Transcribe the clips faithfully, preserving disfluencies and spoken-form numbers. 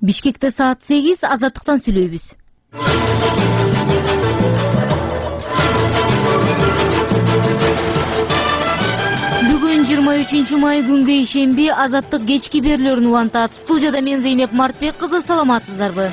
Бишкекте саат сегиз, Азаттыктан сүйлөйбүз. Бүгүн жыйырма үчүнчү май күнгө ишемби Азаттык кечки берүүлөрүн улантат. Студияда мен Зейнеп Мартбек кызы, саламатсыздарбы?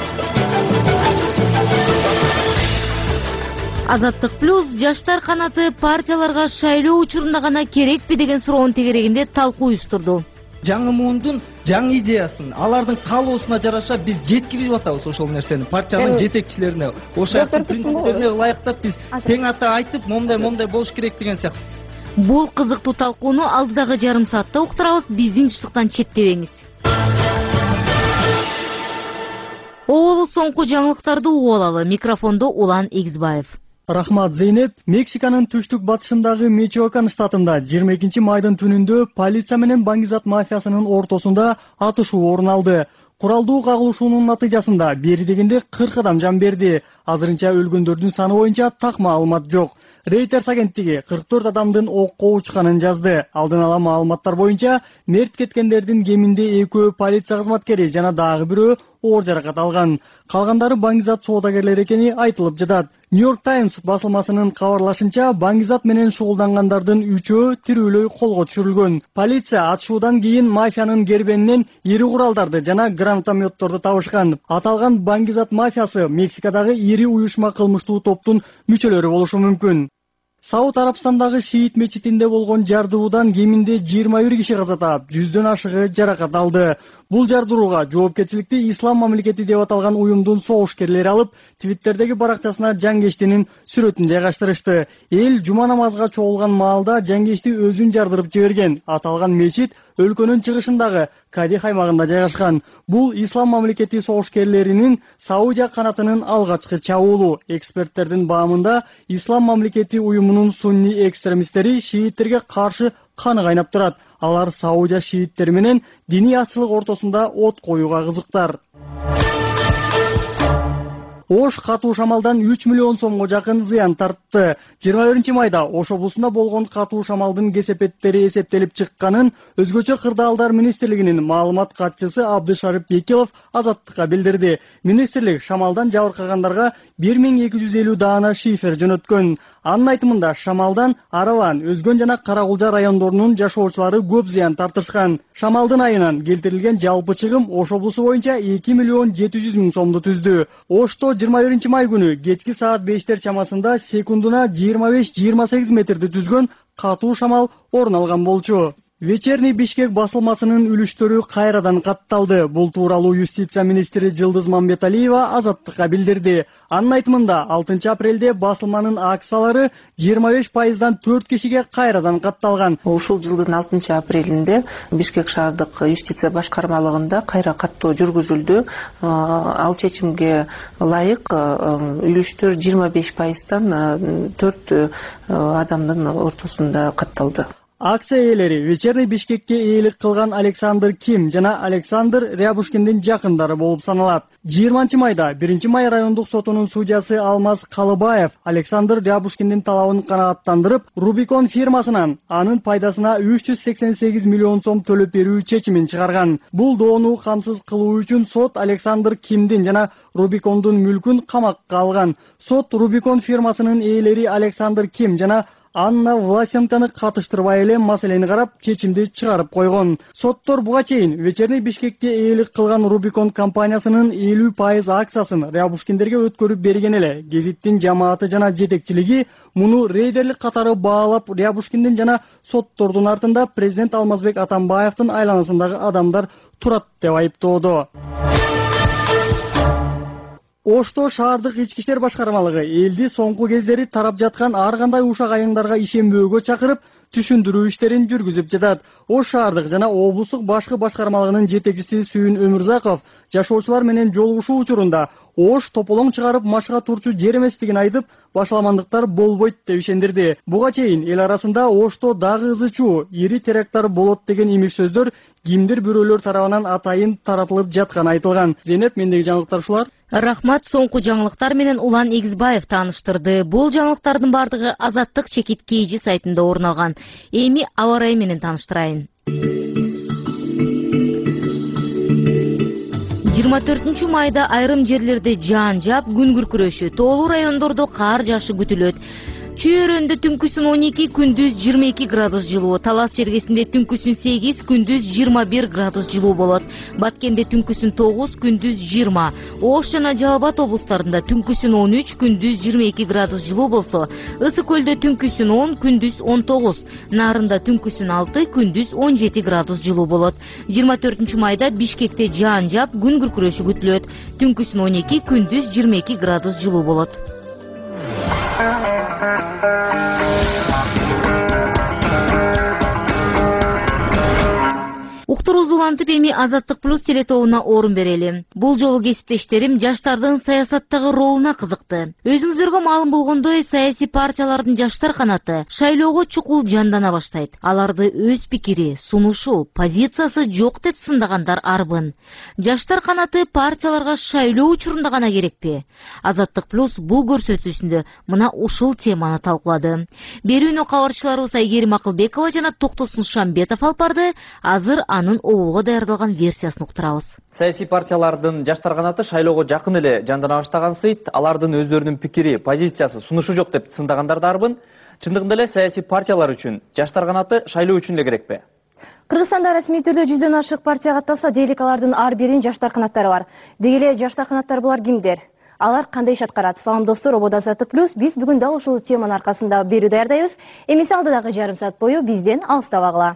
Азаттык плюс жаштар канаты партияларга шайлоо учурунда гана керекпи деген суроонун тегерегинде талкуу уюштурду. Жаңы мундун жаңы идеясын, алардын каалоосуна жараша биз жеткирип атабыз ошол нерсени партиянын жетекчилерине, ошол принциптерине ылайыктап биз тең ата айтып, момдай момдай болуш керек деген сыяктуу. Бул кызыктуу талкууну алдыдагы жарым саатта уктурабыз, биздин жыштыктан четтебеңиз. Оолу соңку жаңылыктарды угуп алалы. Микрофондо Улан Игизбаев. Рахмат, Зейнеп. Мексиканын түштүк батышындагы Мичоакан штатында жыйырма экинчи майдын түнүндө полиция менен Баңгизат мафиясынын ортосунда атышуу орун алды. Куралдуу кагылышуунун натыйжасында бери дегенде кырк адам жан берди. Азырынча өлгөндөрдүн саны боюнча так маалымат жок. Reuters агенттиги кырк төрт адамдын окко учканын жазды. Алдын ала маалыматтар боюнча мерт кеткендердин кеминде экөө полиция кызматкери жана дагы бирөө оор жаракат алган. Калгандары Баңгизат соодагерлери экени айтылып жатат. Нью-Йорк Таймс басылмасынын кабарлашынча, Баңгизат менен шугулдангандардын үчөө тирүүлөй колго түшүрүлгөн. Полиция атышуудан кийин мафиянын кербенинен ири куралдарды жана гранатометторду табышкан. Аталган Баңгизат мафиясы Мексикадагы ири уюшма кылмыштуу топтун мүчөлөрү болушу мүмкүн. Сауд Арабстандагы шиит мечитинде болгон жардыруудан кеминде жыйырма бир киши каза таап, жүздөн ашыгы жаракат алды. Бул жардырууга жоопкерчиликти Ислам мамлекети деп аталган уюмдун согушкерлери алып, Твиттердеги баракчасына жангештинин сүрөтүн жайгаштырышты. Эл жума намазга чогулган маалда жангешти өзүн жардырып жиберген. Аталган мечит өлкөнүн чыгышындагы Кадих аймагында жайгашкан. Бул Ислам мамлекети согушкерлеринин Саудия канатынын алгачкы чабуулу. Эксперттердин баамында Ислам мамлекети уюмунун сунни экстремисттери шииттерге каршы каны кайнап турат. Алар Саудия шииттери менен диний ачылык ортосунда от коюуга кызыктар. Ош катуу шамалдан үч миллион сомго жакын зыян тартты. жыйырма биринчи майда Ош облусунда болгон катуу шамалдын кесепеттери эсептелип чыкканын Өзгөчө кырдаалдар министрлигинин маалымат катчысы Абдышарып Бекилов Азаттыкка билдирди. Министрлик шамалдан жабыркагандарга бир миң эки жүз элүү даана шифер жөнөткөн. Анын айтымында шамалдан Араван, Өзгөн жана Карагулжа райондорунун жашоочулары көп зыян тартышкан. Шамалдын айынан келтирилген жалпы чыгым Ош облусу боюнча эки миллион жети жүз миң сомду түздү. Ошто жыйырма биринчи май күнү кечки саат бештер чамасында секундуна жыйырма беш жыйырма сегиз метрди түзгөн катуу шамал орун алган болчу. Вечерний Бишкек басылмасынын үлүштөрү кайрадан катталды. Бул тууралуу юстиция министри Жылдыз Мамбеталиева Азаттыкка билдирди. Анын айтымында алтынчы апрелде басылманын акциялары жыйырма беш пайыздан төрт кишиге кайрадан катталган. Ушул жылдын алтынчы апрелинде Бишкек шаардык юстиция башкармалыгында кайра каттоо жүргүзүлдү. Ал чечимге ылайык үлүштөр жыйырма беш пайыздан төрт адамдын ортосунда катталды. Акция ээлери Вечерний Бишкекке ээлик кылган Александр Ким жана Александр Рябушкиндин жакындары болуп саналат. жыйырманчы майда биринчи май райондук сотунун судьясы Алмаз Калыбаев Александр Рябушкиндин талабын канааттандырып, Рубикон фирмасынан анын пайдасына үч жүз сексен сегиз миллион сом төлөп берүү чечимин чыгарган. Бул доону камсыз кылуу үчүн сот Александр Кимдин жана Рубикондун мүлкүн камакка алган. Сот Рубикон фирмасынын ээлери Александр Ким жана Анна Власенканы катыштырбай эле маселени карап, чечимди чыгарып койгон. Соттор буга чейин Вечерний Бишкекке ээлик кылган Рубикон компаниясынын элүү пайыз акциясын Рябушкиндерге өткөрүп берген эле. Гезиттин жамааты жана жетекчилиги муну рейдерлик катары баалап, Рябушкиндин жана соттордун артында президент Алмазбек Атамбаевдин айланасындагы адамдар турат деп айыптоодо. Ошто шаардык ички иштер башкармалыгы элди соңку кездери тарап жаткан ар кандай ушак айыңдарга ишенбөөгө чакырып, түшүндүрүү иштерин жүргүзүп жатат. Ош шаардык жана облустук башкы башкармалыгынын жетекчиси Сүйүн Өмүрзаков жашоочулар менен жолугушуу учурунда Ош тополоң чыгарып машыга турчу жер эместигин айтып, башаламандыктар болбойт деп ишендирди. Буга чейин эл арасында Ошто дагы ызычуу, ири теракттар болот деген имиш сөздөр кимдир бирөөлөр тарабынан атайын таратылып жатканы айтылган. Зейнеп, мендеги жаңылыктар ушулар. Рахмат, соңку жаңылыктар менен Улан Игизбаев тааныштырды. Бул жаңылыктардын бардыгы Азаттык чекит кейжи сайтында орун алган. Эми аба ырайы менен тааныштырайын. жыйырма төртүнчү майда айрым жерлерде жаан жаап, күн күркүрөшү, тоолуу райондордо кар жаашы күтүлөт. Чүй-өрөндө түнкүсүн он эки, күндүз жыйырма эки градус жылуу, Талас чергесинде түнкүсүн сегиз, күндүз жыйырма бир градус жылуу болот. Баткенде түнкүсүн тогуз, күндүз жыйырма. Ош жана Жалал Абад облустарында түнкүсүн он үч, күндүз жыйырма эки градус жылуу болсо, Ысык көлдө түнкүсүн он, күндүз он тогуз, Нарында түнкүсүн алты, күндүз он жети градус жылуу болот. жыйырма төртүнчү майда Бишкекте жаан жаап, күн күркүрөшү күтүлөт. Түнкүсүн он эки, күндүз жыйырма эки градус жылуу болот. Уктур узулантып, эми Азаттык плюс телетобуна орун берели. Бул жолу кесиптештерим жаштардын саясаттагы ролуна кызыкты. Өзүңүздөргө маалым болгондой, саясий партиялардын жаштар канаты шайлоого чукул жандана баштайт. Аларды өз пикири, сунушу, позициясы жок деп сындагандар арбын. Жаштар канаты партияларга шайлоо учурунда гана керекпи? Азаттык плюс бул көрсөтүүсүндө мына ушул теманы талкуулады. Берүүнү кабарчыларыбыз Айгерим Акылбекова жана Токтосун Шамбетов алып барды. Азыр анын оболго даярдалган версиясын уктурабыз. Саясий партиялардын жаштар канаты шайлоого жакын эле жандана баштаган сыйт, алардын өздөрүнүн пикири, позициясы, сунушу жок деп сындагандар да арбын. Чындыгында эле саясий партиялар үчүн жаштар канаты шайлоо үчүн эле керекпи? Кыргызстанда расмий түрдө жүздөн ашык партия катталса, дейлик алардын ар биринин жаштар канаттары бар. Деги эле жаштар канаттары булар кимдер? Алар кандай иш аткарат? Салам достор, ободо Азаттык плюс. Биз бүгүн дал ушул теманын аркасында берүү даярдайбыз. Эмесе алдыдагы жарым саат бою бизден алыстабагыла.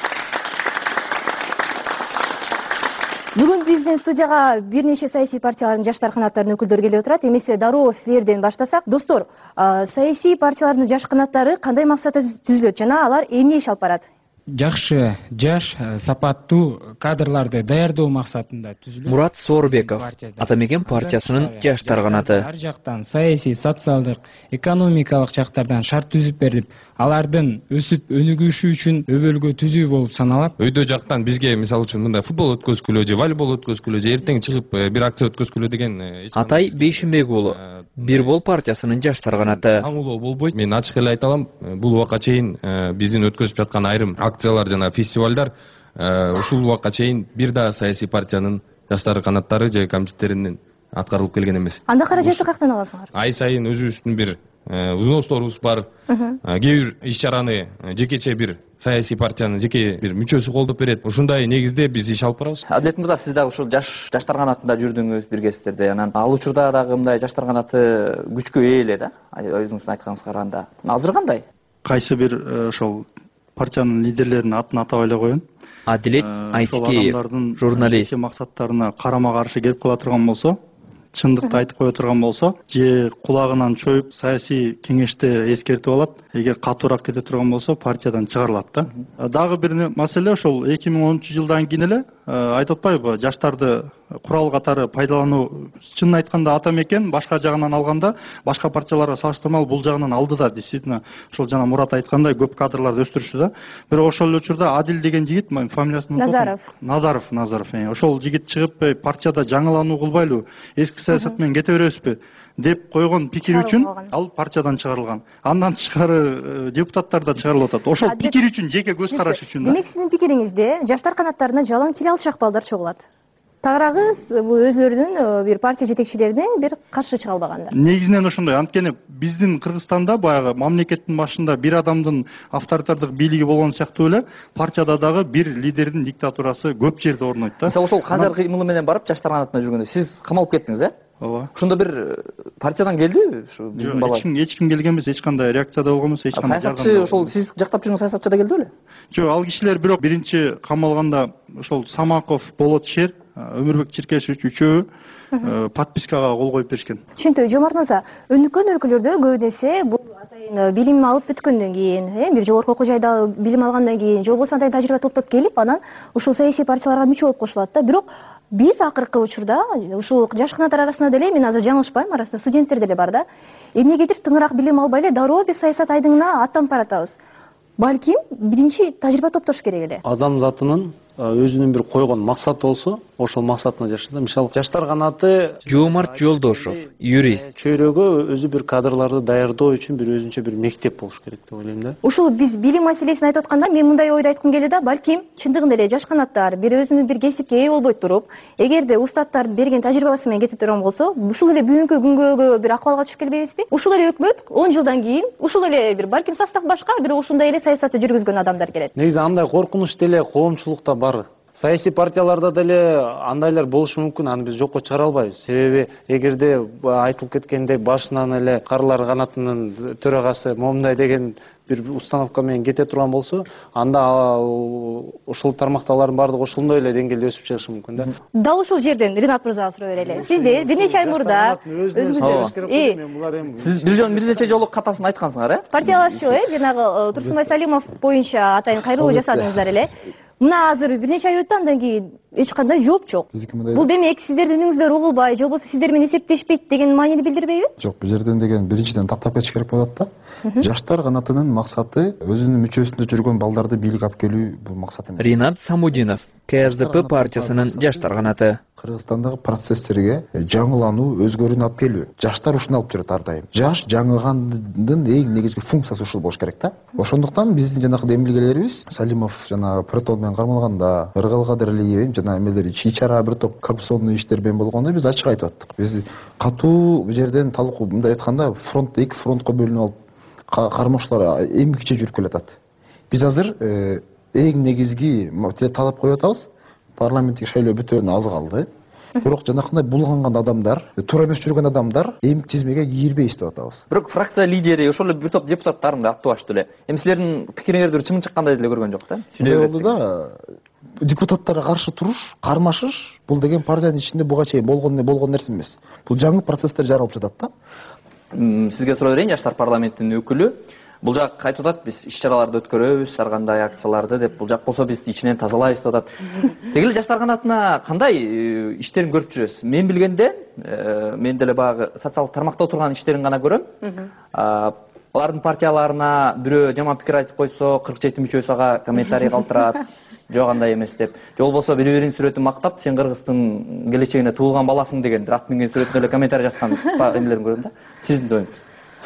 Бүгүн биздин студияга бир нече саясий партиялардын жаштар канаттарынын өкүлдөрү келип отурат. Эмесе дароо силерден баштасак. Достор, саясий партиялардын жаш канаттары кандай максатта түзүлөт жана алар эмне иш алып барат? Жакшы, жаш, сапаттуу кадрларды даярдоо максатында түзүлөт. Мурат Соорбеков, Атамекен партиясынын жаштар канаты. Ар жактан саясий, социалдык, экономикалык жактардан шарт түзүп берип, алардын өсүп өнүгүшү үчүн өбөлгө түзүү болуп саналат. Өйдө жактан бизге мисалы үчүн мындай футбол өткөзгүлө же волейбол өткөзгүлө же эртең чыгып бир акция өткөзгүлө деген. Атай Бейшимбек уулу, Бир бол партиясынын жаштар канаты. Таңулоо болбойт. Мен ачык эле айта алам, бул убакка чейин биздин өткөзүп жаткан айрым акциялар жана фестивалдар ушул убакка чейин бир да саясий партиянын жаштар канаттары же комитеттеринин аткарылып келген эмес. Анда каражатты каяктан аласыңар? Ай сайын өзүбүздүн бир взносторубуз бар. Кээ бир иш чараны жекече бир саясий партиянын жеке бир мүчөсү колдоп берет. Ушундай негизде биз иш алып барабыз. Адилет мырза, сиз дагы ушул жаш жаштар канатында жүрдүңүз бир кездерде. Анан ал учурда дагы мындай жаштар канаты күчкө ээ эле да. Өзүңүздүн айтканыңызга караганда. Азыр кандай? Кайсы бир ошол партиянын лидерлеринин атын атап эле коеюн. Адилет Айтикеев, журналист. Максаттарына карама каршы келип кала турган болсо, чындыкты айтып кое турган болсо, же кулагынан чоюп саясий кеңеште эскертип алат. Эгер катуураак кете турган болсо, партиядан чыгарылат да. Дагы бир маселе ошол эки миң онунчу жылдан кийин эле айтып атпайбы, жаштарды курал катары пайдалануу, чынын айтканда Атамекен башка жагынан алганда, башка партияларга салыштырмалуу бул жагынан алды да, действительно, ошол жана Мурат айткандай көп кадрларды өстүрүштү да. Бирок ошол эле учурда Адил деген жигит, мен фамилиясын Назаров. Назаров, Назаров. Ошол жигит чыгып, партияда жаңылануу кылбайлы, эски саясат менен кете беребизби деп койгон пикир үчүн ал партиядан чыгарылган. Андан тышкары депутаттар да чыгарылып атат. Ошол пикир үчүн, жеке көз караш үчүн да. Демек сиздин пикириңизде жаштар канаттарына жалаң тиле алчак балдар чогулат. Тагыраагыз бул өзлөрүнүн бир партия жетекчилеринин бир каршы чыга албагандар. Негизинен ошондой. Анткени биздин Кыргызстанда баягы мамлекеттин башында бир адамдын авторитардык бийлиги болгон сыяктуу эле партияда дагы бир лидердин диктатурасы көп жерде орнойт да. Мисалы ошол Казар кыймылы менен барып жаштар канатына жүргөндө сиз камалып кеттиңиз, э? Ооба. Ошондо бир партиядан келдиби ушу биздин бала? Эч ким эч ким келген эмес, эч кандай реакция да болгон эмес, эч кандай. Саясатчы ошол сиз жактап жүргөн саясатчы да келди беле? Жок, ал кишилер бирок биринчи камалганда ошол Самаков, Болот Шер, Өмүрбек Чиркешевич үчөө подпискага кол коюп беришкен. Түшүнтү, Жомарт мырза, өнүккөн өлкөлөрдө көбүнесе бул атайын билим алып бүткөндөн кийин, бир жогорку окуу жайда билим алгандан кийин, же болбосо андай тажрыйба топтоп келип, анан ушул саясий партияларга мүчө болуп кошулат да. Бирок биз акыркы учурда ушул жаш канаттар арасында деле, мен азыр жаңылышпайм, арасында студенттер деле бар да. Эмнегедир тыңыраак билим албай эле дароо бир саясат айдыңына аттанып баратабыз. Балким биринчи тажрыйба топтош керек эле. Адам затынын өзүнүн бир койгон максаты болсо, ошол максатына жашында, мисалы жаштар канаты Жоомарт Жолдошов, юрист. Чөйрөгө өзү бир кадрларды даярдоо үчүн бир өзүнчө бир мектеп болуш керек деп ойлойм да. Ушул биз билим маселесин айтып атканда, мен мындай ойду айткым келет да, балким чындыгында эле жаш канаттар бир өзүнүн бир кесипке ээ болбой туруп, эгерде устаттардын берген тажрыйбасы менен кетип турган болсо, ушул эле бүгүнкү күнгө бир акыбалга түшүп келбейбизби? Ушул эле өкмөт он жылдан кийин ушул эле бир балким состав башка, бир ушундай эле саясатты жүргүзгөн адамдар келет. Негизи андай коркунуч деле коомчулукта бар. Саясий партияларда деле андайлар болушу мүмкүн, аны биз жокко чыгара албайбыз. Себеби эгерде айтылып кеткендей башынан эле карлар канатынын төрагасы момундай деген бир установка менен кете турган болсо, анда ушул тармакталардын баардыгы ошондой эле деңгээлде өсүп чыгышы мүмкүн да. Дал ушул жерден Ринат мырзага суроо берели. Сизде бир нече ай мурда өзүңүздөр сиз бир жолу бир нече жолу катасын айткансыңар, э? Партиялашчу, э, жанагы Турсунбай Салимов боюнча атайын кайрылуу жасадыңыздар эле. Мына азыр бир нече ай өттү, андан кийин эч кандай жооп жок. Бул демек сиздердин үнүңүздөр угулбай, же болбосо сиздер менен эсептешпейт деген маанини билдирбейби? Жок, бул жерден деген биринчиден тактап кетиш керек болот да. Жаштар канатынын максаты өзүнүн мүчөсүндө жүргөн балдарды бийликке алып келүү, бул максат эмес. Ринат Самудинов, КСДП партиясынын жаштар канаты. Кыргызстандагы процесстерге жаңылануу, өзгөрүүнү алып келүү. Жаштар ушуну алып жүрөт ар дайым. Жаш жаңылгандын эң негизги функциясы ушул болуш керек да. Ошондуктан биздин жанагы демилгелерибиз, Салимов жана Протон менен кармалганда, Ыргалкадыр жана эмелер ичара бир топ коррупционный иштер менен болгондо биз ачык айтып аттык. Биз катуу бул жерден талкуу, мындай айтканда, фронт эки фронтко бөлүнүп алып, кармоочулар эмгиче жүрүп келатат. Биз азыр эң негизги талап коюп атабыз. Парламенттик шайлоо бүтөөнү аз калды. Бирок жанакындай булганган адамдар, туура эмес жүргөн адамдар эми тизмеге кирбей иштеп атабыз. Бирок фракция лидери ошол эле бир топ депутаттарын да аттыбаштуу эле. Эми силердин пикириңерди чымын чыккандай деле көргөн жок да. Түшүнөбүз да. Депутаттарга каршы туруш, кармашыш бул деген партиянын ичинде буга чейин болгон болгон нерсе эмес. Бул жаңы процесстер жаралып жатат да. Сизге суроо берейин, жаштар парламентинин өкүлү. Бул жак айтып атат, биз иш-чараларды өткөрөбүз, ар кандай акцияларды деп, бул жак болсо биз ичинен тазалайбыз деп атат. Дегеле жаштар канатына кандай иштерин көрүп жүрөсүз? Мен билгенде, мен деле баягы социалдык тармакта отурган иштерин гана көрөм. Алардын партияларына бирөө жаман пикир айтып койсо, кырк жети мүчөсү ага комментарий калтырат. Жок андай эмес деп. Же болбосо бири-биринин сүрөтүн мактап, сен Кыргыздын келечегине туулган баласың деген ат минген сүрөтүнө эле комментарий жазган эмелерин көрөм да. Сиздин оюңуз?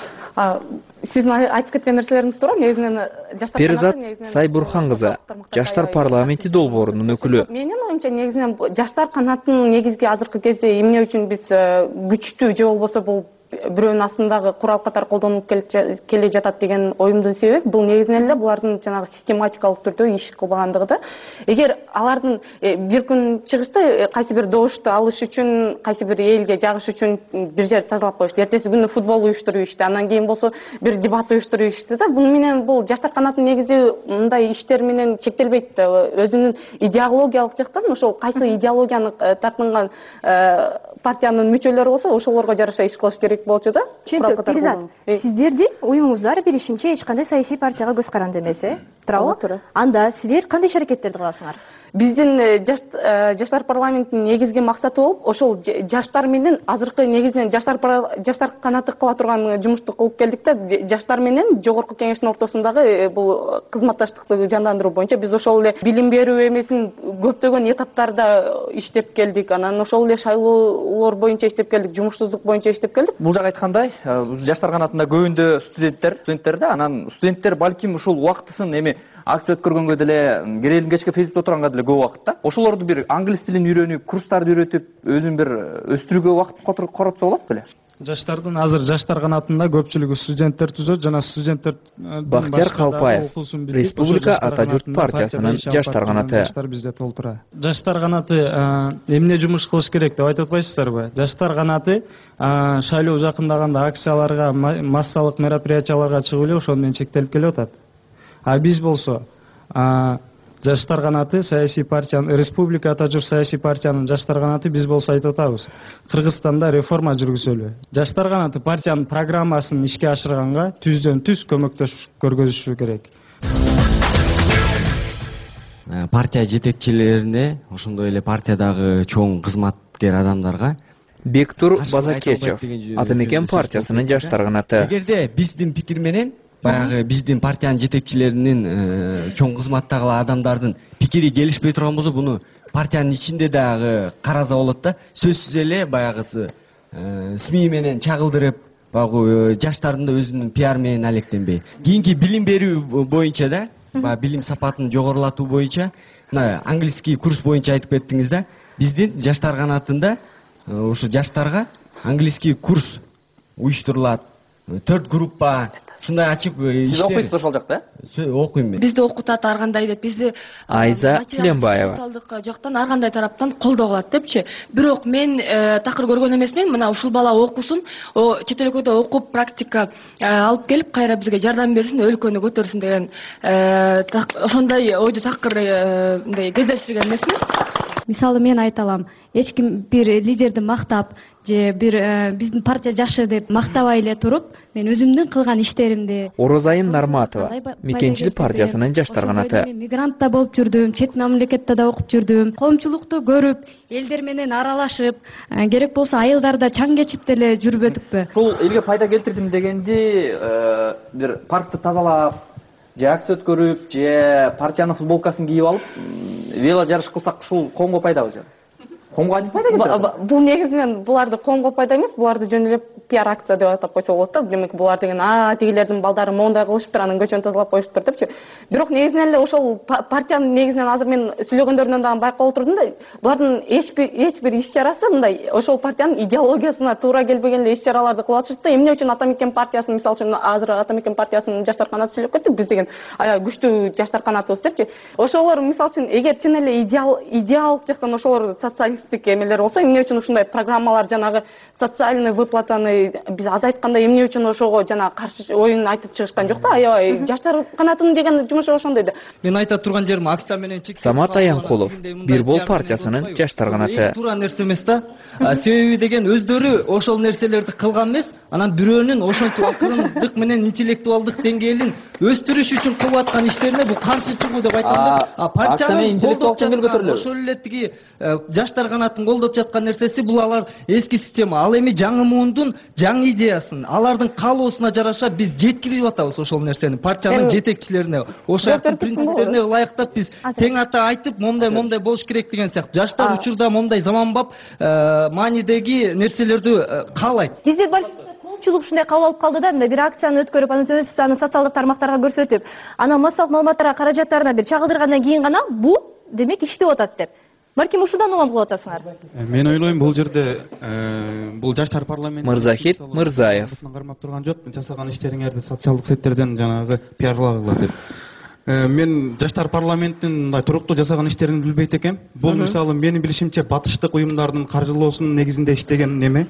Сиздин айтып кеткен нерселериңиз туура. Негизинен жаштар Перизат Сайбурхан кызы, жаштар парламенти долбоорунун өкүлү. Менин оюмча негизинен жаштар канатынын негизги азыркы кезде эмне үчүн биз күчтүү же болбосо бул бирөөнүн астындагы курал катары колдонулуп келе жатат деген оюмдун себеби бул негизинен эле булардын жанагы систематикалык түрдө иш кылбагандыгы да. Эгер алардын бир күн чыгышты кайсы бир добушту алыш үчүн, кайсы бир элге жагыш үчүн бир жерди тазалап коюшту, эртеси күнү футбол уюштуруп ишти, андан кийин болсо бир дебат уюштуруп ишти да. Буну менен бул жаштар канатынын негизи мындай иштер менен чектелбейт да. Өзүнүн идеологиялык жактан ошол кайсы идеологияны тартынган партиянын мүчөлөрү болсо, ошолорго жараша иш кылыш керек болчу да. Түшүнүктүү. Перизат, сиздердин уюңуздар билишимче эч кандай саясий партияга көз каранды эмес, э? Туурабы? Анда силер кандай иш аракеттерди кыласыңар? Биздин жаштар парламентинин негизги максаты болуп, ошол жаштар менен азыркы негизинен жаштар жаштар канаты кыла турган жумушту кылып келдик да. Жаштар менен жогорку кеңештин ортосундагы бул кызматташтыкты жандандыруу боюнча биз ошол эле билим берүү эмесин көптөгөн этаптарда иштеп келдик. Анан ошол эле шайлоолор боюнча иштеп келдик, жумушсуздук боюнча иштеп келдик. Бул жак айткандай, жаштар канатында көбүндө студенттер, студенттер да, анан студенттер балким ушул убактысын эми акция өткөргөнгө деле, керелин кечке Фейсбукта отурганга деле көп убакыт да. Ошолорду бир англис тилин үйрөнүп, курстарды үйрөтүп, өзүн бир өстүрүүгө убакыт коротсо болот беле? Жаштардын азыр жаштар канатында көпчүлүгү студенттер түзөт жана студенттер Бактияр Калпаев, Республика Ата журт партиясынын жаштар канаты. Жаштар бизде толтура. Жаштар канаты эмне жумуш кылыш керек деп айтып атпайсыздарбы? Жаштар канаты шайлоо жакындаганда акцияларга, массалык мероприятияларга чыгып эле ошону менен чектелип келип атат. А биз болсо жаштар канаты саясий партиянын, Республика Ата журт саясий партиянын жаштар канаты биз болсо айтып атабыз. Кыргызстанда реформа жүргүзөлү. Жаштар канаты партиянын программасын ишке ашырганга түздөн түз көмөктөшүп көргөзүшү керек. Партия жетекчилерине, ошондой эле партиядагы чоң кызматкер адамдарга Бектур Базакечев, Ата Мекен партиясынын жаштар канаты. Эгерде биздин пикир менен баягы биздин партиянын жетекчилеринин чоң кызматтагы адамдардын пикири келишпей турган болсо буну партиянын ичинде дагы караса болот да. Сөзсүз эле баягысы СМИ менен чагылдырып, баягы жаштардын да өзүнүн пиар менен алектенбей. Кийинки билим берүү боюнча да, баягы билим сапатын жогорулатуу боюнча, мына английский курс боюнча айтып кеттиңиз да. Биздин жаштар канатында ушу жаштарга английский курс уюштурулат. төрт группа ушундай ачып иштер. Сиз окуйсуз ошол жакта? Окуйм мен. Бизди окутат ар кандай деп, бизди Айза Тиленбаева. социалдык жактан ар кандай тараптан колдоо кылат депчи. Бирок мен такыр көргөн эмесмин. Мына ушул бала окусун, чет өлкөдө окуп практика алып келип кайра бизге жардам берсин, өлкөнү көтөрсүн деген ошондой ойду такыр мындай кездештирген эмесмин. Мисалы мен айта алам, эч ким бир лидерди мактап же бир биздин партия жакшы деп мактабай эле туруп, мен өзүмдүн кылган иштеримди. Орозайым Нарматова, Мекенчилик партиясынын жаштар канаты. Мигрантта болуп жүрдүм, чет мамлекетте да окуп жүрдүм. Коомчулукту көрүп, элдер менен аралашып, керек болсо айылдарда чаң кечип деле жүрбөдүкпү. Бул элге пайда келтирдим дегенди бир паркты тазалап, же акция өткөрүп, же партиянын футболкасын кийип алып, вело жарыш кылсак ушул коомго пайдабы же? Коомго кантип пайда келтирет? Бул негизинен буларды коомго пайда эмес, буларды жөн эле пиар акция деп атап койсо болот да. Демек булар деген а тигилердин балдары мондай кылышыптыр, анан көчөнү тазалап коюшуптур депчи. Бирок негизинен эле ошол партиянын негизинен азыр мен сүйлөгөндөрүнөн дагы байкап отурдум да, булардын эч бир эч бир иш чарасы мындай ошол партиянын идеологиясына туура келбеген эле иш чараларды кылып атышат да. Эмне үчүн Ата Мекен партиясы, мисалы үчүн азыр Ата Мекен партиясынын жаштар канаты сүйлөп кеттик, биз деген аябай күчтүү жаштар канатыбыз депчи. Ошолор мисалы үчүн эгер чын эле идеал идеалдык жактан ошолор социалисттик эмелер болсо, эмне үчүн ушундай программалар, жанагы социальный выплатаны биз азайтканда эмне үчүн ошого жана каршы оюн айтып чыгышкан жок да. Аябай жаштар канатынын деген жумушу ошондой да. Мен айта турган жерим акция менен чек. Самат Аянкулов, Бир Бол партиясынын жаштар канаты. Туура нерсе эмес да. Себеби деген өздөрү ошол нерселерди кылган эмес, анан бирөөнүн ошентип акырындык менен интеллектуалдык деңгээлин өстүрүш үчүн кылып аткан иштерине бул каршы чыгуу деп айтам да. А партиянын колдоп жаткан ошол эле тиги жаштар канатын колдоп жаткан нерсеси бул алар эски система. Ал эми жаңы муундун жаңы идеясын, алардын каалоосуна жараша биз жеткирип атабыз ошол нерсени партиянын жетекчилерине, ошол принциптерине ылайыктап биз тең ата айтып, момдай момдай болуш керек деген сыяктуу. Жаштар учурда момдай заманбап маанидеги нерселерди каалайт. Бизде коомчулук ушундай кабыл алып калды да, мындай бир акцияны өткөрүп, анан өз аны социалдык тармактарга көрсөтүп, анан массалык маалыматтарга каражаттарына бир чагылдыргандан кийин гана бул демек иштеп атат деп. Балким ушудан угам кылып атасыңар. Мен ойлойм, бул жерде бул жаштар парламенти Мырзахит Мырзаев кармап турган жок, жасаган иштериңерди социалдык сеттерден жанагы пиарлагыла деп. Мен жаштар парламенттин мындай туруктуу жасаган иштерин билбейт экем. Бул мисалы менин билишимче батыштык уюмдардын каржылоосунун негизинде иштеген неме.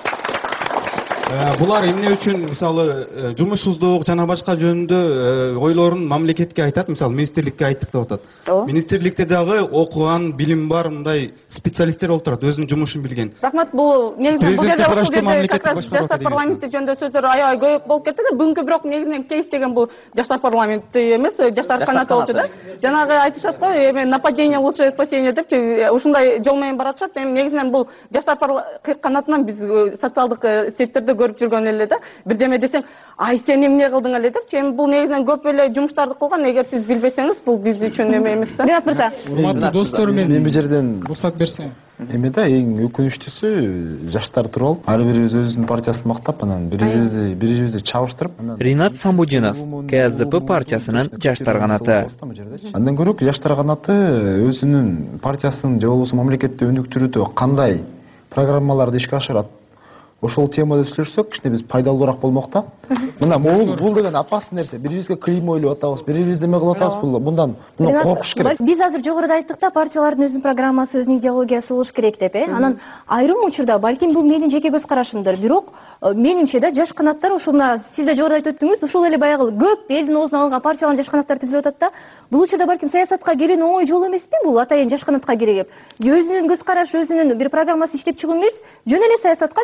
Булар эмне үчүн мисалы жумушсуздук жана башка жөнүндө ойлорун мамлекетке айтат, мисалы министрликке айттык деп атат. Министрликте дагы окуган, билим бар мындай специалисттер болуп турат, өзүнүн жумушун билген. Рахмат, бул негизинен бул жерде жаштар парламенти жөнүндө сөздөр аябай көп болуп кетти да. Бүгүнкү бирок негизинен кейс деген бул жаштар парламенти эмес, жаштар канаты болчу да. Жанагы айтышат го, эми нападение лучшее спасение депчи, ушундай жол менен баратышат. Эми негизинен бул жаштар канатынан биз социалдык сеттерде көрүп жүргөн эле да. Бирдеме десең, ай сен эмне кылдың эле депчи. Эми бул негизинен көп эле жумуштарды кылган. Эгер сиз билбесеңиз, бул биз үчүн эме эмес да. Ринат мырза. Урматтуу достор, мен бул жерден уруксат берсем. Эме да, эң өкүнүчтүүсү жаштар туруп алып, ар бирибиз өзүнүн партиясын мактап, анан бири-бирибизди бири-бирибизди чабыштырып, Ринат Самбудинов, КСДП партиясынын жаштар канаты. Андан көрө жаштар канаты өзүнүн партиясынын же болбосо мамлекетти өнүктүрүүдө кандай программаларды ишке ашырат, ошол темада сүйлөшсөк, кичине биз пайдалуураак болмок да. Мына бул деген апасыз нерсе. Бири-бирибизге клим ойлоп атабыз, бири-бирибизди эме кылып атабыз. Бул мындан мындан коркуш керек. Биз азыр жогоруда айттык да, партиялардын өзүнүн программасы, өзүнүн идеологиясы болуш керек деп, э. Анан айрым учурда, балким бул менин жеке көз карашымдыр, бирок менимче да жаш канаттар ушуна сиз да жогоруда айтып өттүңүз, ушул эле баягы көп элдин оозуна алынган партиялардын жаш канаттары түзүлүп атат да. Бул учурда балким саясатка кирүүнүн оңой жолу эмеспи бул, атайын жаш канатка киригип. Өзүнүн көз карашы, өзүнүн бир программасы иштеп чыгуу эмес, жөн эле саясатка бир оңой жол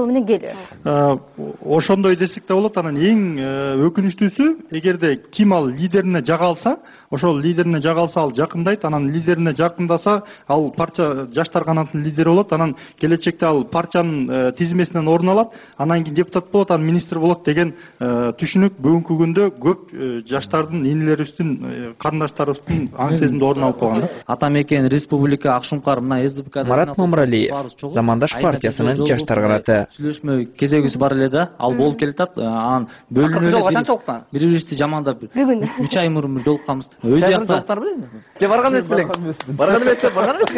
жолу менен келүү. Ошондой десек да болот. Анан эң өкүнүчтүүсү, эгерде ким ал лидерине жага алса, ошол лидерине жага алса ал жакындайт, анан лидерине жакындаса ал партия жаштар канатынын лидери болот, анан келечекте ал партиянын тизмесинен орун алат, анан кийин депутат болот, анан министр болот деген түшүнүк бүгүнкү күндө көп жаштардын, инилерибиздин, карындаштарыбыздын аң сезимде орун алып калган. Атамекен Республика Акшумкар мына СДПК Марат Мамыралиев, Замандаш партиясынын жаштар канаты. Сүйлөшмө кезегибиз бар эле да, ал болуп келатат. Анан бөлүнүп бири-бирибизди жамандап бүгүн үч ай мурун жолукканбыз. Өй жакта же барган эмес белең. Барган эмес, барган эмес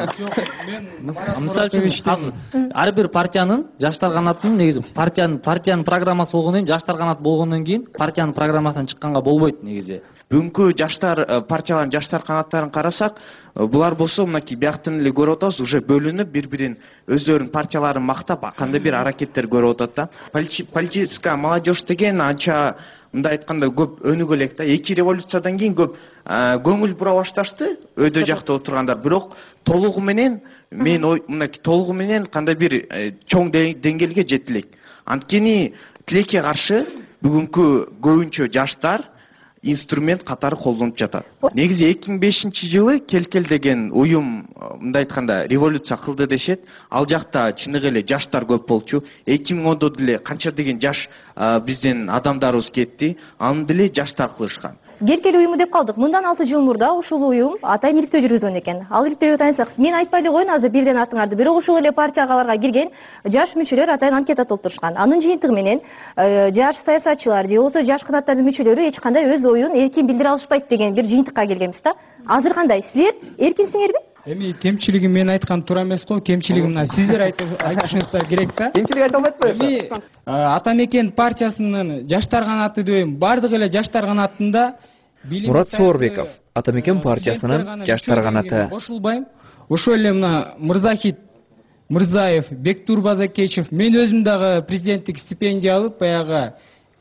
экен. Мисалы үчүн азыр ар бир партиянын жаштар канатынын негизи партиянын партиянын программасы болгондон кийин, жаштар канат болгондон кийин партиянын программасынан чыкканга болбойт негизи. Бүгүнкү жаштар партиялардын жаштар канаттарын карасак, булар болсо мынакей бияктан эле көрүп атабыз, уже бөлүнүп бири-бирин өздөрүнүн партияларын мактап кандай бир аракеттер көрүп атат да. Политическая молодежь деген анча мындай айтканда көп өнүгө элек да. Эки революциядан кийин көп көңүл бура башташты өйдө жакта отургандар, бирок толугу менен мен мынакей толугу менен кандай бир чоң деңгээлге жете элек. Анткени тилекке каршы бүгүнкү көбүнчө жаштар инструмент катары колдонуп жатат. Негизи эки миң бешинчи жылы Келкел деген уюм мындай айтканда революция кылды дешет. Ал жакта чыныгы эле жаштар көп болчу. эки миң ондо деле канча деген жаш биздин адамдарыбыз кетти. Аны деле жаштар кылышкан. Келкел уюму деп калдык. Мындан алты жыл мурда ушул уюм атайын иликтөө жүргүзгөн экен. Ал иликтөөгө тайынсак, мен айтпай эле коеюн азыр бирден артыңарды. Бирок ушул эле партияларга кирген жаш мүчөлөр атайын анкета толтурушкан. Анын жыйынтыгы менен жаш саясатчылар же болбосо жаш канаттардын мүчөлөрү эч кандай өз оюн эркин билдире алышпайт деген бир жыйынтыкка келгенбиз да. Азыр кандай? Силер эркинсиңерби? Эми кемчилигин мен айткан туура эмес го, кемчилигин мына сиздер айтышыңыздар керек да. Кемчилик айта албайт белесиз? Эми Атамекен партиясынын жаштар канаты дейм, бардык эле жаштар канатында Мурат Соорбеков, Атамекен партиясынын жаштар канаты. Кошулбайм. Ошол эле мына Мырзахит Мырзаев, Бектур Базакечев, мен өзүм дагы президенттик стипендия алып, баягы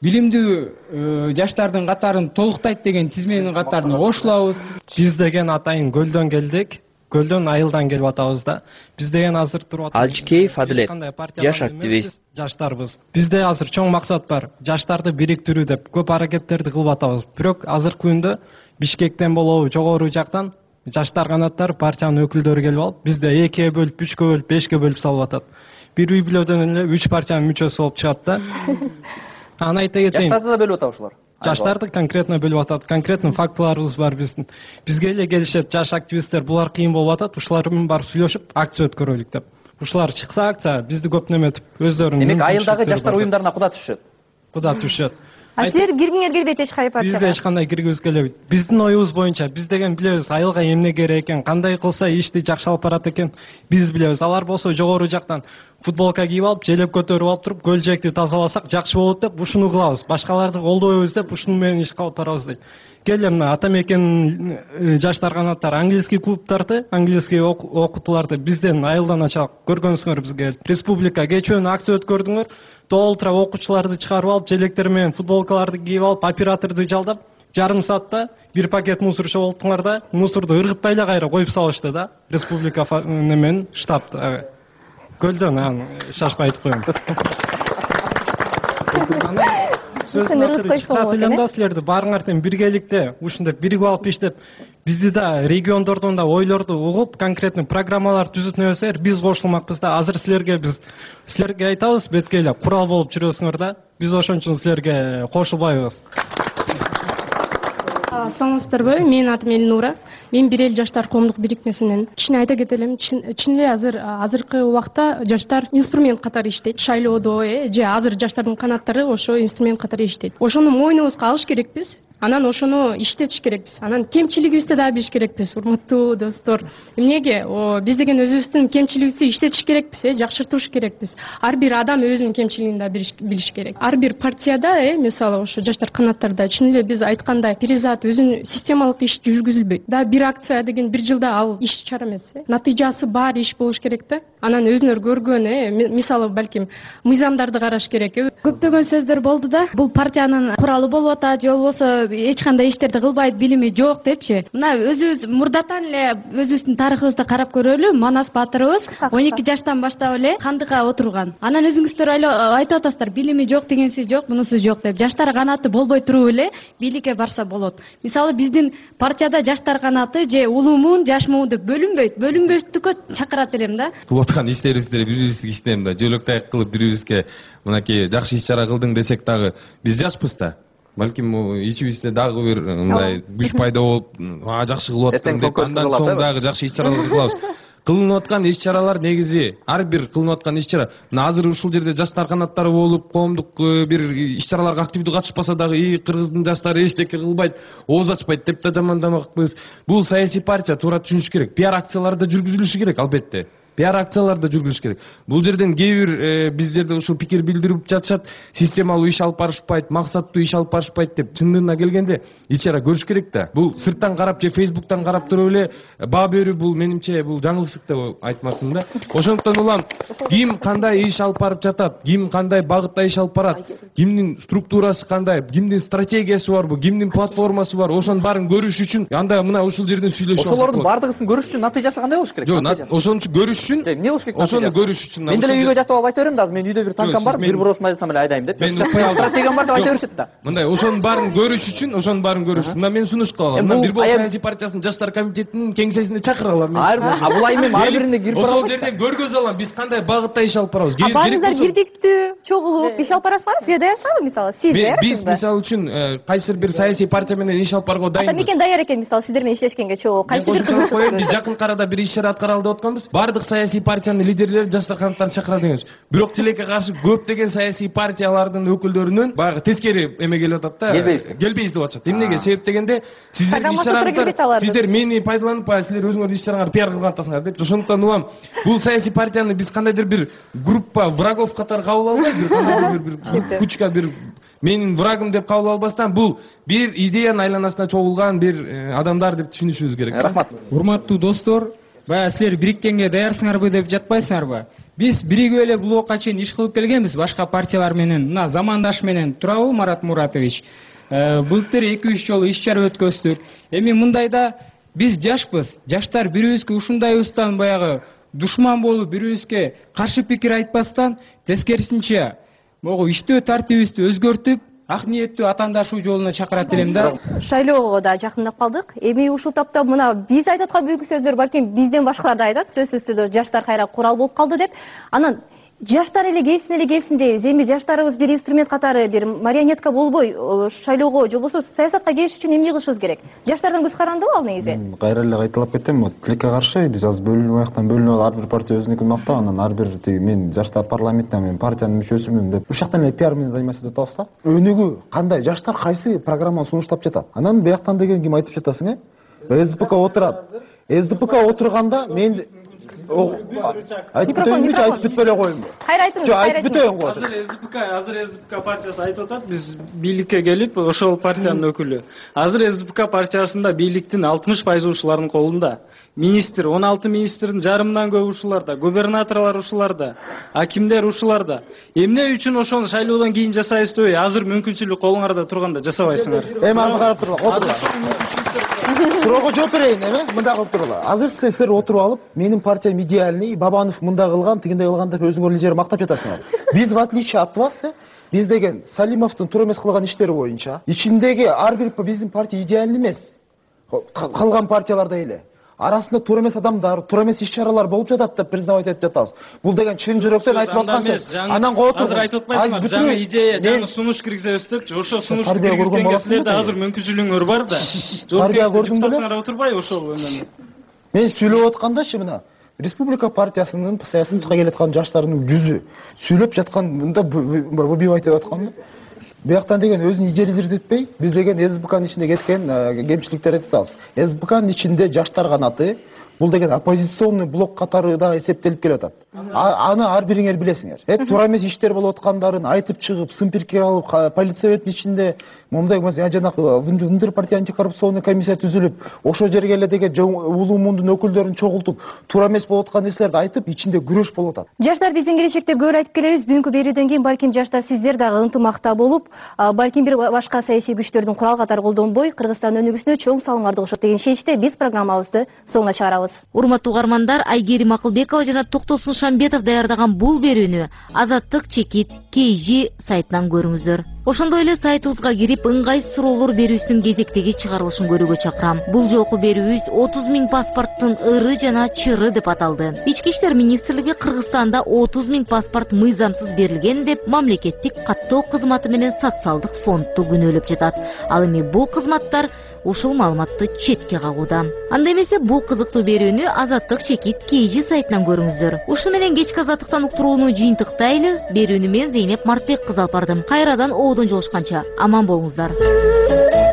билимдүү жаштардын катарын толуктайт деген тизменин катарына кошулабыз. Биз деген атайын көлдөн келдик. Көлдөн айылдан келип атабыз да. Биз деген азыр туруп атабыз. Алчкеев Адилет, жаш активист. Жаштарбыз. Бизде азыр чоң максат бар. Жаштарды бириктирүү деп көп аракеттерди кылып атабыз. Бирок азыркы күндө Бишкектен болобу, жогору жактан жаштар канаттар партиянын өкүлдөрү келип алып, бизде экиге бөлүп, үчкө бөлүп, бешке бөлүп салып атат. Бир үй бүлөдөн эле үч партиянын мүчөсү болуп чыгат да. Аны айта кетейин. Жаштарды да бөлүп атат ушулар. Жаштарды конкретно бөлүп атат. Конкретно фактыларыбыз бар биздин. Бизге эле келишет жаш активисттер, булар кыйын болуп атат, ушулар менен барып сүйлөшүп, акция өткөрөлүк деп. Ушулар чыкса акция, бизди көп неметип, өздөрүнүн. Демек айылдагы жаштар уюмдарына куда түшөт? Куда түшөт. А силер киргиңер келбейт эч кайсы партияга? Бизде эч кандай киргибиз келбейт. Биздин оюбуз боюнча биз деген билебиз айылга эмне керек экен, кандай кылса ишти жакшы алып барат экен, биз билебиз. Алар болсо жогору жактан футболка кийип алып, желеп көтөрүп алып туруп, көл жээкти тазаласак жакшы болот деп ушуну кылабыз. Башкаларды колдойбуз деп ушуну менен иш кылып барабыз дейт. Келе мына Атамекен жаштар канаттары английский клубдарды, английский окутууларды бизден айылдан ачалык. Көргөнсүңөр бизге республика кечүүнү акция өткөрдүңөр. Толтура окуучуларды чыгарып алып, желектер менен футболкаларды кийип алып, операторду жалдап, жарым саатта бир пакет мусор чогулттуңар да, мусорду ыргытпай эле кайра коюп салышты да. Республика немен штаб көлдөн, аны шашпай айтып коем. Сөзүн акыры чыкырат элем да силерди баарыңар тең биргеликте ушундай биригип алып иштеп, бизди да региондордон да ойлорду угуп, конкретный программалар түзүп небесеңер, биз кошулмакпыз да. Азыр силерге биз силерге айтабыз, бетке эле курал болуп жүрөсүңөр да. Биз ошон үчүн силерге кошулбайбыз. Саламатсыздарбы? Менин атым Элнура. Мен бир эл жаштар коомдук бирикмесинен. Кичине айта кетелим, чын эле азыр азыркы убакта жаштар инструмент катары иштейт. Шайлоодо же азыр жаштардын канаттары ошо инструмент катары иштейт. Ошону мойнубузга алыш керекпиз. Анан ошону иштетиш керекпиз. Анан кемчилигибизди да билиш керекпиз, урматтуу достор. Эмнеге? Биз деген өзүбүздүн кемчилигибизди иштетиш керекпиз, э, жакшыртыш керекпиз. Ар бир адам өзүнүн кемчилигин да билиш керек. Ар бир партияда, э, мисалы ошо жаштар канаттарда чын эле биз айткандай перизат өзүнүн системалык иш жүргүзүлбөйт. Да бир акция деген бир жылда ал иш чара эмес, э. Натыйжасы бар иш болуш керек да. Анан өзүнөр көргөн, э, мисалы балким мыйзамдарды караш керек. Көптөгөн сөздөр болду да. Бул партиянын куралы болуп атат, же болбосо эч кандай иштерди кылбайт, билими жок депчи. Мына өзүбүз мурдатан эле өзүбүздүн тарыхыбызды карап көрөлү. Манас баатырыбыз он эки жаштан баштап эле кандыкка отурган. Анан өзүңүздөр айтып атасыздар, билими жок дегенси жок, мунусу жок деп. Жаштар канаты болбой туруп эле бийликке барса болот. Мисалы биздин партияда жаштар канаты же улуумун, жашмуун деп бөлүнбөйт. Бөлүнбөштүккө чакырат элем да. Кылып аткан иштерибизди бири-бирибизге иштейм да. Жөлөктөй кылып бири-бирибизге мынакей жакшы иш-чара кылдың десек дагы биз жашпыз да. Балким ичибизде дагы бир мындай күч пайда болуп, а жакшы кылып аттың деп андан соң дагы жакшы иш-чаралар кылабыз. Кылынып аткан иш-чаралар негизи ар бир кылынып аткан иш-чара. Мына азыр ушул жерде жаштар канаттары болуп, коомдук бир иш-чараларга активдүү катышпаса дагы, и кыргыздын жаштары эчтеке кылбайт, ооз ачпайт деп да жамандамакпыз. Бул саясий партия, туура түшүнүш керек. Пиар акциялары да жүргүзүлүшү керек албетте. Пиар акцияларды жүргүзүш керек. Бул жерден кээ бир биздерде ушул пикир билдирип жатышат, системалуу иш алып барышпайт, максаттуу иш алып барышпайт деп. Чындыгына келгенде иш-чара көрүш керек да. Бул сырттан карап же Facebooktан карап туруп эле баа берүү, бул менимче бул жаңылышык деп айтмакмын да. Ошондуктан улам ким кандай иш алып барып жатат, ким кандай багытта иш алып барат, кимдин структурасы кандай, кимдин стратегиясы барбы, кимдин платформасы бар, ошонун баарын көрүш үчүн анда мына ушул жерден сүйлөшүп алсак. Ошолордун бардыгысын көрүш үчүн натыйжасы кандай болуш керек? Жок, ошон үчүн көрүш үчүн эмне болуш керек? Ошону көрүш үчүн мен деле үйгө жатып алып айта берем да, азыр менин үйдө бир танкам бар, бир бросун айтсам эле айдайм деп. Стратегиям бар деп айта беришет да. Мындай ошонун баарын көрүш үчүн, ошонун баарын көрүш үчүн мына мен сунуш кылам. Мына бир бул саясий партиясынын жаштар комитетинин кеңсесине чакыра алам мен. А бул айым ар бирине кирип бара алам. Ошол жерден көргөзө алам биз кандай багытта иш алып барабыз. Баарыңыздар бирдиктүү, чогулуп иш алып барасызбы? Сиз даярсызбы мисалы? Сиз даярсызбы? Биз мисалы үчүн кайсыр бир саясий партия менен иш алып барууга дайынбыз. Ата мекен даяр экен мисалы сиздер менен иштешкенге чогуу. Кайсы бир кызык? Биз жакын арада бир иш-чара аткаралы деп атканбыз. Бардык саясий партиянын лидерлери жаштар канаттарын чакыра дегенбиз. Бирок тилекке каршы көптөгөн саясий партиялардын өкүлдөрүнүн баягы тескери эме келип атат да. Келбейбиз деп атышат. Эмнеге? Себеп дегенде сиздердин иш-чараңыздар, сиздер мени пайдаланып, силер өзүңөрдүн иш-чараңарды пиар кылган атасыңар деп. Ошондуктан улам бул саясий партияны биз кандайдыр бир группа врагов катары кабыл албайбыз. Бир кандайдыр бир күчкө бир менин врагым деп кабыл албастан бул бир идеянын айланасына чогулган бир адамдар деп түшүнүшүбүз керек. Рахмат. Урматтуу достор, баягы силер бириккенге даярсыңарбы деп жатпайсыңарбы? Биз биригип эле бул убакка чейин иш кылып келгенбиз башка партиялар менен. Мына замандаш менен туурабы Марат Муратович? Былтыр эки үч жолу иш-чара өткөздүк. Эми мындайда биз жашпыз. Жаштар бирибизге ушундайыбыздан баягы душман болуп, бирибизге каршы пикир айтпастан, тескерисинче могу иштөө тартибибизди өзгөртүп, ак ниеттүү атаандашуу жолуна чакырат элем да. Шайлоого да жакындап калдык. Эми ушул тапта мына биз айтып аткан бүгүнкү сөздөр балким бизден башкалар да айтат. Сөзсүз түрдө жаштар кайра курал болуп калды деп. Анан жаштар эле келсин эле келсин дейбиз. Эми жаштарыбыз бир инструмент катары, бир марионетка болбой шайлоого же болбосо саясатка келиш үчүн эмне кылышыбыз керек? Жаштардын көз карандыбы ал негизи? Кайра эле кайталап кетем. Тилекке каршы биз азыр бөлүнүп аяктан бөлүнүп алып, ар бир партия өзүнүкүн мактап, анан ар бир тиги мен жаштар парламентинен мен партиянын мүчөсүмүн деп ушактан эле пиар менен заниматься этип атабыз да. Өнүгүү кандай, жаштар кайсы программаны сунуштап жатат? Анан бияктан деген ким айтып жатасың, э? СДПК отурат. СДПК отурганда мен айтып бүтөйүнбү, айтып бүтпөй эле коюмбу? Кайра айтыңыз, кайра айтып бүтөйүн го. Азыр СДПК, азыр СДПК партиясы айтып атат, биз бийликке келип, ошол партиянын өкүлү. Азыр СДПК партиясында бийликтин алтымыш пайызы ушулардын колунда. Министр, он алты министрдин жарымдан көп ушуларда, губернаторлор ушуларда, акимдер ушуларда. Эмне үчүн ошону шайлоодон кийин жасайбыз дебей, азыр мүмкүнчүлүк колуңарда турганда жасабайсыңар? Эми азыр карап туруңар, отуруңар. Суроого жооп берейин, эме? Мындай кылып туруңар. Азыр силер отуруп алып, менин партиям идеальный, Бабанов мындай кылган, тигиндей кылган деп өзүңөр эле мактап жатасыңар. Биз в отличие от вас, биз деген Салимовдун туура эмес кылган иштери боюнча, ичиндеги ар бир биздин партия идеальный эмес. Калган партияларда эле арасында туура эмес адамдар, туура эмес иш-чаралар болуп жатат деп признавать этип жатабыз. Бул деген чын жүрөктөн айтып аткан сөз. Анан коотур. Азыр айтып атпайсыңар, жаңы идея, жаңы сунуш киргизебиз депчи. Ошо сунуш киргизгенге силерде азыр мүмкүнчүлүгүңөр бар да. Жоопкерчиликтүү депутаттар отурбай ошол менен. Мен сүйлөп аткандачы мына Республика партиясынын саясатка келаткан жаштардын жүзү сүйлөп жаткан мында выбивать этип аткан. Бияктан деген өзүн идеализировать этпей, биз деген СДПКнын ичинде кеткен кемчиликтерди айтып атабыз. СДПКнын ичинде жаштар канаты бул деген оппозиционный блок катары да эсептелип келатат. аны ар бириңер билесиңер. Эт туура эмес иштер болуп аткандарын айтып чыгып, сымпирке алып, полицейдин ичинде момундай жанагы Вындыр партия антикоррупционный комиссия түзүлүп, ошо жерге эле деген улуу мундун өкүлдөрүн чогултуп, туура эмес болуп аткан нерселерди айтып, ичинде күрөш болуп атат. Жаштар биздин келечекте көп айтып келебиз. Бүгүнкү берүүдөн кийин балким жаштар сиздер дагы ынтымакта болуп, балким бир башка саясий күчтөрдүн курал катары колдонбой, Кыргызстан өнүгүүсүнө чоң салымдарды кошот деген ишеничте биз программабызды соңуна чыгарабыз. Урматтуу угармандар, Айгерим Акылбекова жана Токтосун Шамбетов даярдаган бул берүүнү Азаттык чекит кей жи сайтынан көрүңүздөр. Ошондой эле сайтыбызга кирип, ыңгайсыз суроолор берүүсүнүн кезектеги чыгарылышын көрүүгө чакырам. Бул жолку берүүбүз отуз миң паспорттун ыры жана чыры деп аталды. Ички иштер министрлиги Кыргызстанда отуз миң паспорт мыйзамсыз берилген деп мамлекеттик каттоо кызматы менен социалдык фондду күнөөлөп жатат. Ал эми бул кызматтар ушул маалыматты четке кагууда. Анда эмесе бул кызыктуу берүүнү Азаттык чекит кей жи сайтынан көрүңүздөр. Ушу менен кечки азаттыктан уктурууну жыйынтыктайлы. Берүүнү мен Зейнеп Мартбек кызы алып бардым. Кайрадан оодон жолушканча аман болуңуздар.